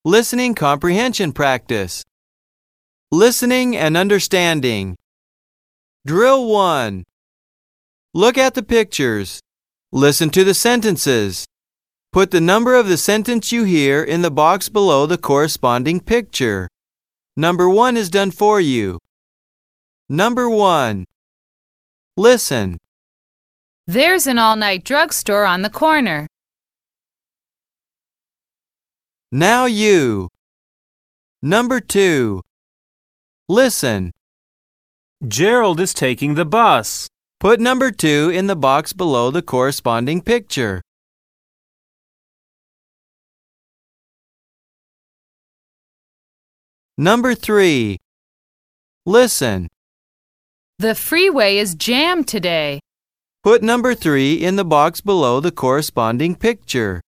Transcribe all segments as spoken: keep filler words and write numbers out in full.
Listening comprehension practice. Listening and understanding. Drill one. Look at the pictures. Listen to the sentences. Put the number of the sentence you hear in the box below the corresponding picture. Number one is done for you. Number one. Listen. There's an all-night drugstore on the corner. Now you. Number two. Listen. Gerald is taking the bus. Put number two in the box below the corresponding picture. Number three. Listen. The freeway is jammed today. Put number three in the box below the corresponding picture.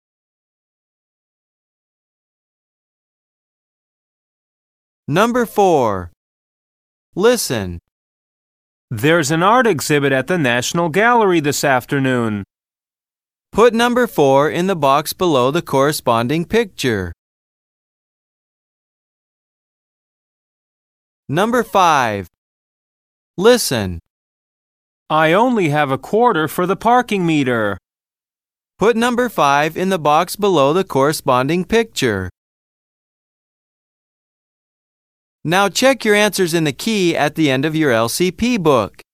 Number four. Listen. There's an art exhibit at the National Gallery this afternoon. Put number four in the box below the corresponding picture. Number five. Listen. I only have a quarter for the parking meter. Put number five in the box below the corresponding picture. Now check your answers in the key at the end of your L C P book.